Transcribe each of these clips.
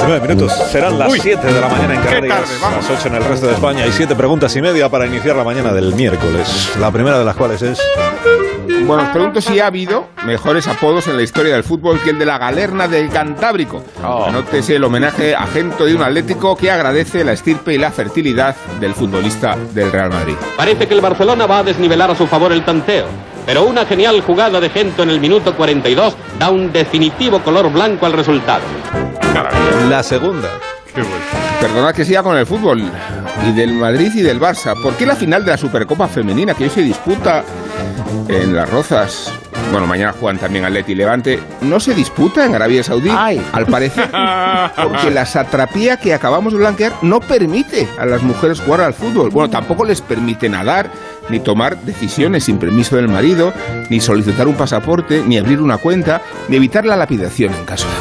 9 minutos. Serán las 7 de la mañana en Canarias, las 8 en el resto de España. Hay 7 preguntas y media para iniciar la mañana del miércoles. La primera de las cuales es... Bueno, os pregunto si ha habido mejores apodos en la historia del fútbol que el de la Galerna del Cantábrico. Anótese el homenaje a Gento de un Atlético que agradece la estirpe y la fertilidad del futbolista del Real Madrid. Parece que el Barcelona va a desnivelar a su favor el tanteo, pero una genial jugada de Gento en el minuto 42 da un definitivo color blanco al resultado. La segunda. Perdonad que siga con el fútbol y del Madrid y del Barça. ¿Por qué la final de la Supercopa Femenina que hoy se disputa en Las Rozas, bueno, mañana juegan también Atleti y Levante, no se disputa en Arabia Saudí? Al parecer, porque la satrapía que acabamos de blanquear no permite a las mujeres jugar al fútbol. Bueno, tampoco les permite nadar, ni tomar decisiones sin permiso del marido, ni solicitar un pasaporte, ni abrir una cuenta, ni evitar la lapidación en caso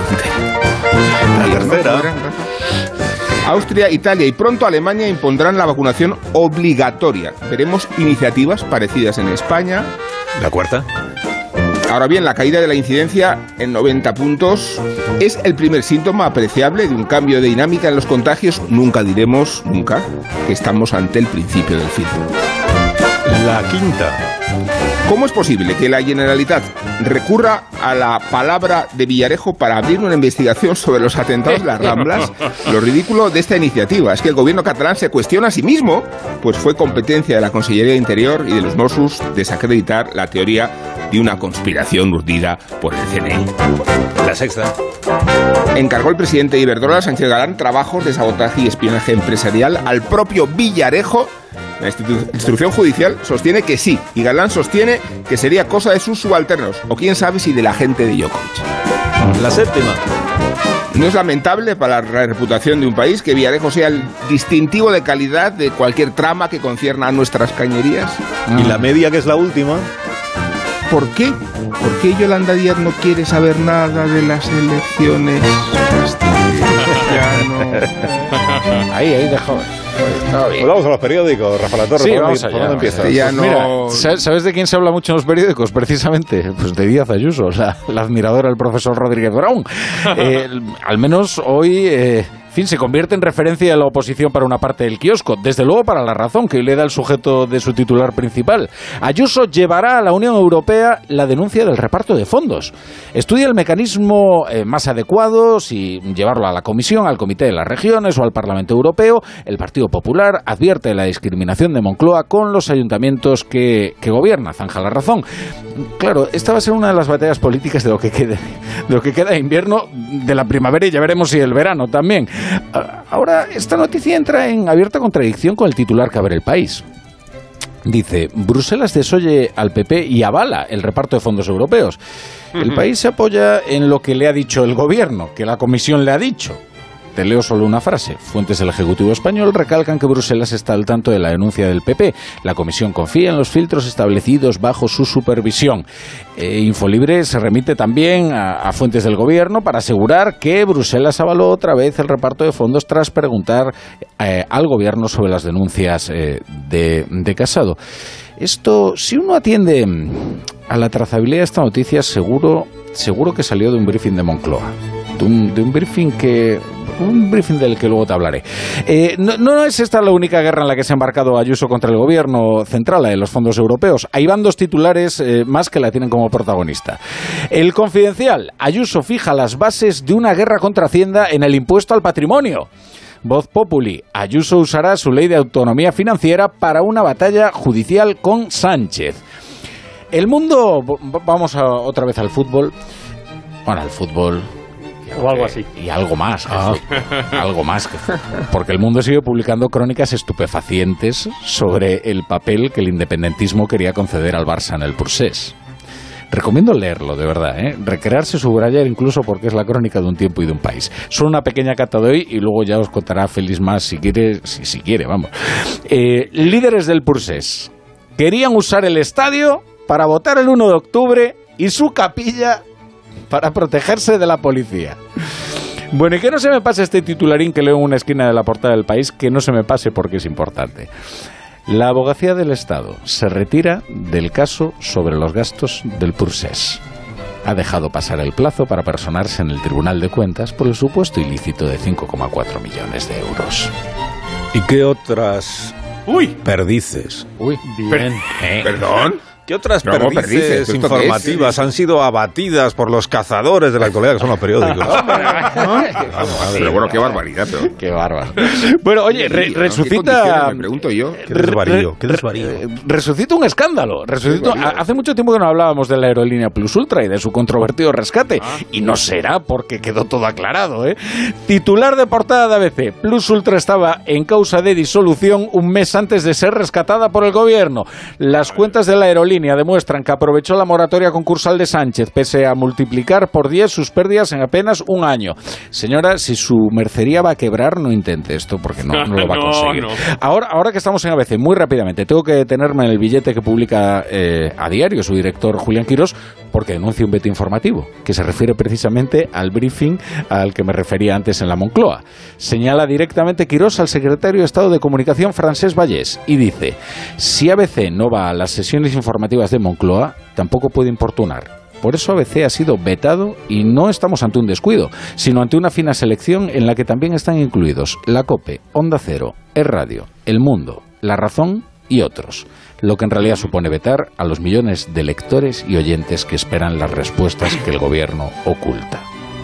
de La tercera. Austria, Italia y pronto Alemania impondrán la vacunación obligatoria. Veremos iniciativas parecidas en España. La cuarta. Ahora bien, la caída de la incidencia en 90 puntos es el primer síntoma apreciable de un cambio de dinámica en los contagios. Nunca diremos, nunca, que estamos ante el principio del fin. La quinta. ¿Cómo es posible que la Generalitat recurra a la palabra de Villarejo para abrir una investigación sobre los atentados de las Ramblas? Lo ridículo de esta iniciativa es que el gobierno catalán se cuestiona a sí mismo, pues fue competencia de la Consellería de Interior y de los Mossos desacreditar la teoría de una conspiración urdida por el CNI. La sexta. Encargó el presidente Iberdrola, Sánchez Galán, trabajos de sabotaje y espionaje empresarial al propio Villarejo. La instrucción judicial sostiene que sí, y Galán sostiene que sería cosa de sus subalternos, o quién sabe si de la gente de Djokovic. La séptima. ¿No es lamentable para la reputación de un país que Villarejo sea el distintivo de calidad de cualquier trama que concierna a nuestras cañerías? Y la media, que es la última. ¿Por qué? ¿Por qué Yolanda Díaz no quiere saber nada de las elecciones? Ahí dejó. Pues vamos a los periódicos, Rafa La Torre. Sí, ¿por vamos dónde allá. empiezas? Mira, ¿sabes de quién se habla mucho en los periódicos? Precisamente, pues de Díaz Ayuso, la admiradora del profesor Rodríguez Brown. Al menos hoy... En fin, se convierte en referencia de la oposición para una parte del kiosco, desde luego para La Razón, que hoy le da el sujeto de su titular principal. Ayuso llevará a la Unión Europea la denuncia del reparto de fondos. Estudia el mecanismo más adecuado, si llevarlo a la Comisión, al Comité de las Regiones o al Parlamento Europeo. El Partido Popular advierte la discriminación de Moncloa con los ayuntamientos que gobierna. Zanja La Razón. Claro, esta va a ser una de las batallas políticas de lo que queda de invierno, de la primavera y ya veremos si el verano también. Ahora, esta noticia entra en abierta contradicción con el titular que abre El País. Dice, Bruselas desoye al PP y avala el reparto de fondos europeos. El País se apoya en lo que le ha dicho el gobierno, que la Comisión le ha dicho. Te leo solo una frase. Fuentes del Ejecutivo español recalcan que Bruselas está al tanto de la denuncia del PP. La Comisión confía en los filtros establecidos bajo su supervisión. Infolibre se remite también a fuentes del Gobierno para asegurar que Bruselas avaló otra vez el reparto de fondos tras preguntar al Gobierno sobre las denuncias de Casado. Esto, si uno atiende a la trazabilidad de esta noticia, seguro que salió de un briefing de Moncloa. De un briefing del que luego te hablaré. No es esta la única guerra en la que se ha embarcado Ayuso contra el gobierno central, la de los fondos europeos. Ahí van dos titulares más que la tienen como protagonista. El Confidencial. Ayuso fija las bases de una guerra contra Hacienda en el impuesto al patrimonio. Voz Populi. Ayuso usará su ley de autonomía financiera para una batalla judicial con Sánchez. El Mundo. Vamos otra vez al fútbol. Bueno, al fútbol... O algo así. Y algo más. Algo más. Porque El Mundo sigue publicando crónicas estupefacientes sobre el papel que el independentismo quería conceder al Barça en el Pursés. Recomiendo leerlo, de verdad, recrearse, subrayar, incluso porque es la crónica de un tiempo y de un país. Solo una pequeña cata de hoy y luego ya os contará Félix más si quiere, vamos. Líderes del Pursés querían usar el estadio para votar el 1 de octubre y su capilla para protegerse de la policía. Bueno, y que no se me pase este titularín que leo en una esquina de la portada del País, que no se me pase porque es importante. La Abogacía del Estado se retira del caso sobre los gastos del Pursés. ha dejado pasar el plazo para personarse en el Tribunal de Cuentas por el supuesto ilícito de 5,4 millones de euros. ¿Y qué otras perdices? Bien. ¿Perdón? ¿Qué otras perdices informativas han sido abatidas por los cazadores de la actualidad, que son los periódicos? Pero bueno, qué barbaridad. Qué bárbaro. Bueno, oye, resucita... Me pregunto yo. ¿Qué desvarío? Resucita un escándalo. Hace mucho tiempo que no hablábamos de la aerolínea Plus Ultra y de su controvertido rescate. Y no será porque quedó todo aclarado, ¿eh? Titular de portada de ABC. Plus Ultra estaba en causa de disolución un mes antes de ser rescatada por el gobierno. Las cuentas de la aerolínea demuestran que aprovechó la moratoria concursal de Sánchez, pese a multiplicar por 10 sus pérdidas en apenas un año. Señora, si su mercería va a quebrar, no intente esto, porque no lo va a conseguir. Ahora que estamos en ABC, muy rápidamente, tengo que detenerme en el billete que publica a diario su director Julián Quirós, porque denuncia un veto informativo, que se refiere precisamente al briefing al que me refería antes en la Moncloa. Señala directamente Quirós al secretario de Estado de Comunicación, Francesc Vallès, y dice: si ABC no va a las sesiones informativas de Moncloa, tampoco puede importunar. Por eso ABC ha sido vetado y no estamos ante un descuido, sino ante una fina selección en la que también están incluidos la COPE, Onda Cero, Es Radio, El Mundo, La Razón y otros. Lo que en realidad supone vetar a los millones de lectores y oyentes que esperan las respuestas que el gobierno oculta.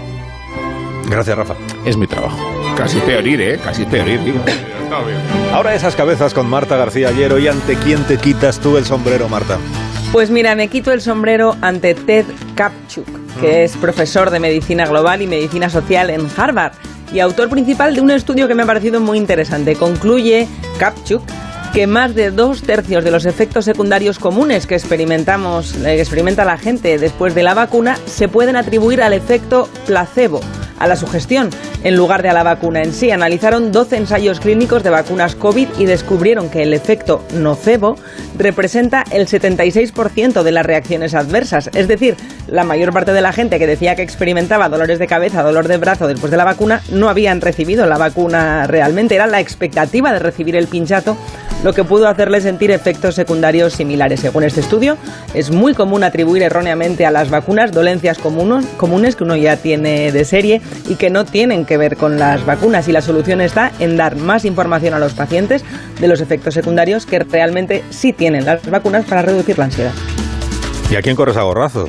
Gracias, Rafa. Es mi trabajo. Casi peor ir, casi peor ir, digo. Ahora esas cabezas con Marta García Llero. ¿Y ante quién te quitas tú el sombrero, Marta? Pues mira, me quito el sombrero ante Ted Kaptchuk, que es profesor de Medicina Global y Medicina Social en Harvard y autor principal de un estudio que me ha parecido muy interesante. Concluye Kaptchuk que más de 2/3 de los efectos secundarios comunes que experimenta la gente después de la vacuna se pueden atribuir al efecto placebo, a la sugestión, en lugar de a la vacuna en sí. Analizaron 12 ensayos clínicos de vacunas COVID y descubrieron que el efecto nocebo representa el 76% de las reacciones adversas. Es decir, la mayor parte de la gente que decía que experimentaba dolores de cabeza, dolor de brazo después de la vacuna, no habían recibido la vacuna realmente. Era la expectativa de recibir el pinchazo lo que pudo hacerle sentir efectos secundarios similares. Según este estudio, es muy común atribuir erróneamente a las vacunas dolencias comunes que uno ya tiene de serie y que no tienen que ver con las vacunas, y la solución está en dar más información a los pacientes de los efectos secundarios que realmente sí tienen las vacunas para reducir la ansiedad. ¿Y a quién corres a gorrazos?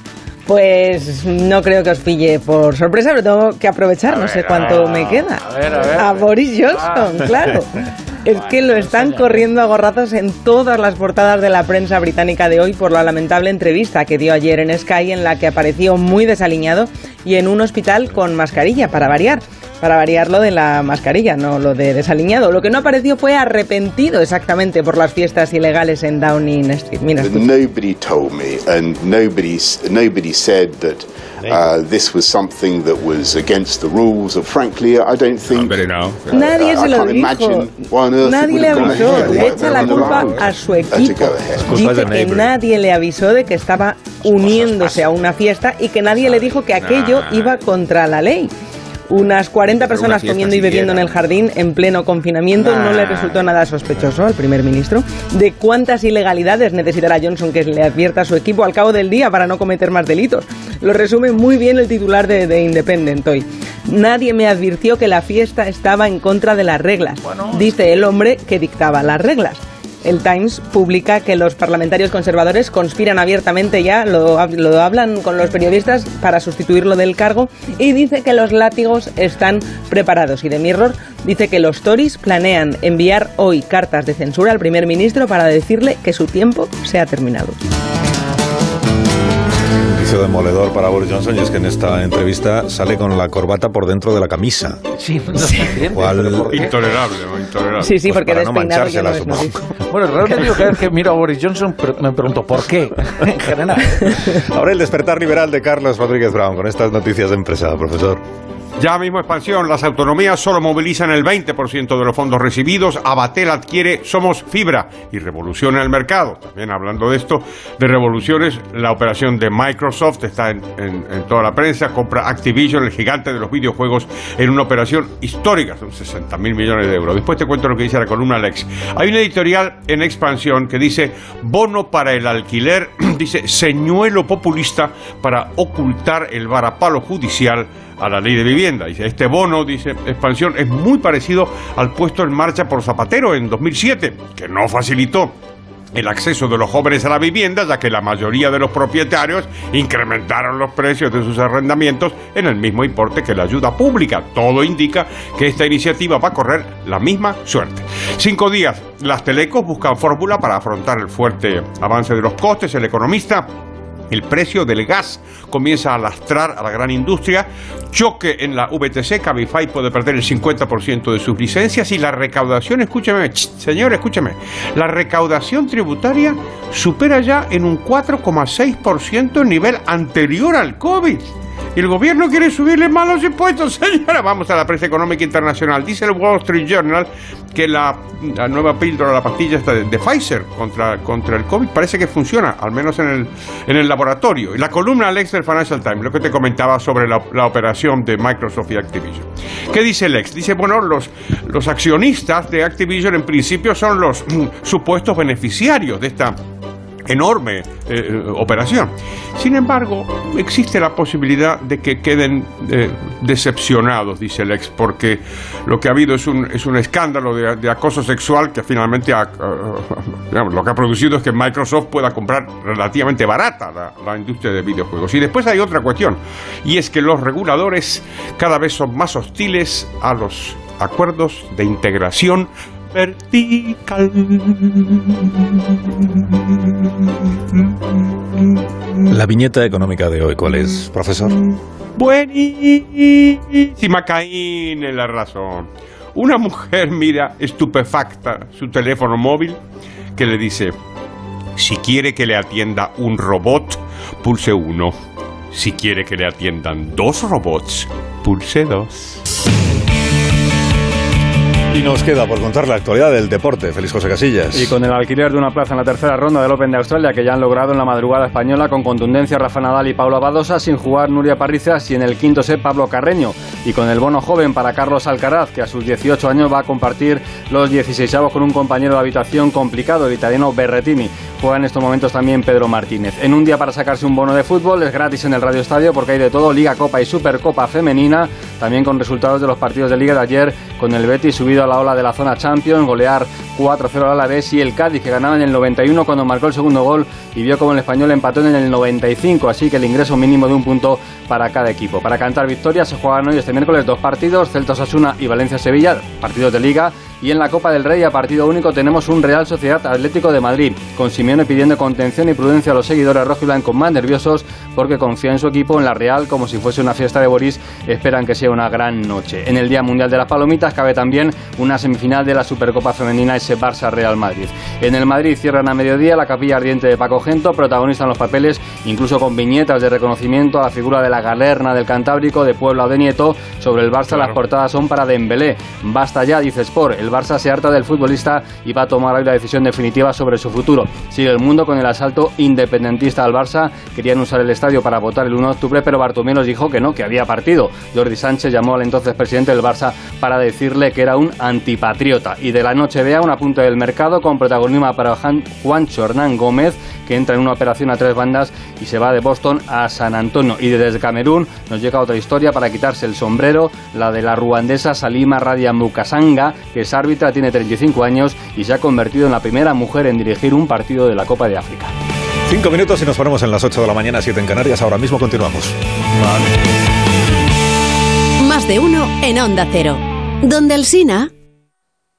Pues no creo que os pille por sorpresa, pero tengo que aprovechar, no sé cuánto me queda. A Boris Johnson, claro. Es que lo están corriendo a gorrazos en todas las portadas de la prensa británica de hoy por la lamentable entrevista que dio ayer en Sky, en la que apareció muy desaliñado y en un hospital con mascarilla, para variar lo de la mascarilla, no lo de desaliñado. Lo que no apareció fue arrepentido exactamente por las fiestas ilegales en Downing Street. Mira, nobody told me, and nobody said that this was something that was against the rules. Or frankly, I don't think. Nadie se lo dijo. Nadie le avisó. Le echa la culpa a su equipo. Dice que nadie le avisó de que estaba uniéndose a una fiesta y que nadie le dijo que aquello iba contra la ley. Unas 40 personas comiendo y bebiendo en el jardín en pleno confinamiento no le resultó nada sospechoso al primer ministro. ¿De cuántas ilegalidades necesitará Johnson que le advierta a su equipo al cabo del día para no cometer más delitos? Lo resume muy bien el titular de The Independent hoy. Nadie me advirtió que la fiesta estaba en contra de las reglas, dice el hombre que dictaba las reglas. El Times publica que los parlamentarios conservadores conspiran abiertamente ya, lo hablan con los periodistas para sustituirlo del cargo, y dice que los látigos están preparados. Y The Mirror dice que los Tories planean enviar hoy cartas de censura al primer ministro para decirle que su tiempo se ha terminado. Demoledor para Boris Johnson, y es que en esta entrevista sale con la corbata por dentro de la camisa. Sí, no se entiende. Intolerable. Sí, pues porque para no manchársela, no supongo. Bueno, realmente yo cada vez que miro a Boris Johnson me pregunto ¿por qué? En general. Ahora el despertar liberal de Carlos Rodríguez Brown con estas noticias de empresa, profesor. Ya mismo expansión, las autonomías solo movilizan el 20% de los fondos recibidos, Abatel adquiere Somos Fibra y revoluciona el mercado. También hablando de esto, de revoluciones, la operación de Microsoft está en toda la prensa, compra Activision, el gigante de los videojuegos, en una operación histórica, son 60.000 millones de euros. Después te cuento lo que dice la columna Lex. Hay una editorial en expansión que dice, bono para el alquiler, dice, señuelo populista para ocultar el varapalo judicial a la ley de vivienda. Dice, este bono, dice Expansión, es muy parecido al puesto en marcha por Zapatero en 2007, que no facilitó el acceso de los jóvenes a la vivienda, ya que la mayoría de los propietarios incrementaron los precios de sus arrendamientos en el mismo importe que la ayuda pública. Todo indica que esta iniciativa va a correr la misma suerte. 5 días, las telecos buscan fórmula para afrontar el fuerte avance de los costes. El Economista, el precio del gas comienza a lastrar a la gran industria, choque en la VTC, Cabify puede perder el 50% de sus licencias y la recaudación, escúcheme, señor, escúcheme, la recaudación tributaria supera ya en un 4,6% el nivel anterior al COVID. Y el gobierno quiere subirle más los impuestos, señora. Vamos a la prensa económica internacional. Dice el Wall Street Journal que la nueva píldora, la pastilla esta de Pfizer contra el COVID, parece que funciona, al menos en el laboratorio. Y la columna Lex del Financial Times, lo que te comentaba sobre la operación de Microsoft y Activision. ¿Qué dice Lex? Dice, bueno, los accionistas de Activision en principio son los supuestos beneficiarios de esta enorme operación. Sin embargo, existe la posibilidad de que queden decepcionados, dice Lex, porque lo que ha habido es un escándalo de acoso sexual que finalmente lo que ha producido es que Microsoft pueda comprar relativamente barata la industria de videojuegos. Y después hay otra cuestión, y es que los reguladores cada vez son más hostiles a los acuerdos de integración vertical. La viñeta económica de hoy, ¿cuál es, profesor? Buenísima, Caín en la razón. Una mujer mira estupefacta su teléfono móvil que le dice, si quiere que le atienda un robot, pulse 1. Si quiere que le atiendan 2 robots, pulse 2. Y nos queda por contar la actualidad del deporte. Feliz José Casillas. Y con el alquiler de una plaza en la tercera ronda del Open de Australia, que ya han logrado en la madrugada española con contundencia Rafa Nadal y Paula Badosa, sin jugar Nuria Parrizas y en el quinto set Pablo Carreño. Y con el bono joven para Carlos Alcaraz, que a sus 18 años va a compartir los 16avos con un compañero de habitación complicado, el italiano Berrettini. Juega en estos momentos también Pedro Martínez. En un día para sacarse un bono de fútbol, es gratis en el Radio Estadio porque hay de todo, Liga, Copa y Supercopa femenina, también con resultados de los partidos de Liga de ayer, con el Betis subido a la ola de la zona Champions, golear 4-0 al Alavés, y el Cádiz, que ganaba en el 91 cuando marcó el segundo gol y vio como el Español empató en el 95, así que el ingreso mínimo de un punto para cada equipo. Para cantar victorias se juegan hoy este miércoles 2 partidos, Celta Osasuna y Valencia Sevilla, partidos de Liga. Y en la Copa del Rey, a partido único, tenemos un Real Sociedad Atlético de Madrid, con Simeone pidiendo contención y prudencia a los seguidores rojiblancos más nerviosos porque confía en su equipo. En la Real, como si fuese una fiesta de Boris, esperan que sea una gran noche. En el Día Mundial de las Palomitas cabe también una semifinal de la Supercopa Femenina, ese Barça-Real Madrid. En el Madrid cierran a mediodía la Capilla Ardiente de Paco Gento, protagonizan los papeles, incluso con viñetas de reconocimiento a la figura de la Galerna del Cantábrico, de Puebla o de Nieto. Sobre el Barça, claro, las portadas son para Dembélé. Basta ya, dice Sport. El Barça se harta del futbolista y va a tomar hoy la decisión definitiva sobre su futuro. Sigue el mundo con el asalto independentista al Barça. Querían usar el estadio para votar el 1 de octubre, pero Bartomeu nos dijo que no, que había partido. Jordi Sánchez llamó al entonces presidente del Barça para decirle que era un antipatriota. Y de la noche vea un apunte del mercado con protagonismo para Juancho Hernán Gómez, que entra en una operación a 3 bandas y se va de Boston a San Antonio. Y desde Camerún nos llega otra historia para quitarse el sombrero, la de la ruandesa Salima Radia Mukasanga, que es árbitra, tiene 35 años y se ha convertido en la primera mujer en dirigir un partido de la Copa de África. 5 minutos y nos ponemos en las 8 de la mañana, 7 en Canarias. Ahora mismo continuamos. Vale. Más de uno en Onda Cero. Donde Alsina.